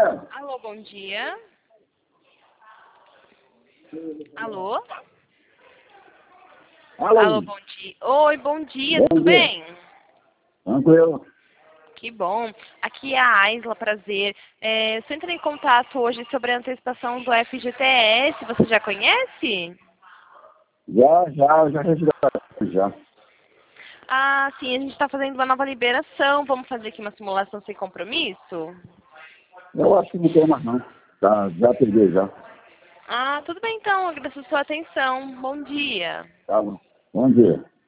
Alô, bom dia. Alô? Alô, Alô, bom dia. Oi, bom dia, bom tudo dia. bem? Tranquilo. Que bom. Aqui é a Aisla, prazer. Eu entrei em contato hoje sobre a antecipação do FGTS. Você já conhece? Já recebi já. Ah, sim, a gente está fazendo uma nova liberação. Vamos fazer aqui uma simulação sem compromisso? Eu acho que não tem mais não. Tá, já peguei já. Ah, tudo bem então. Agradeço a sua atenção. Bom dia. Tá bom. Bom dia.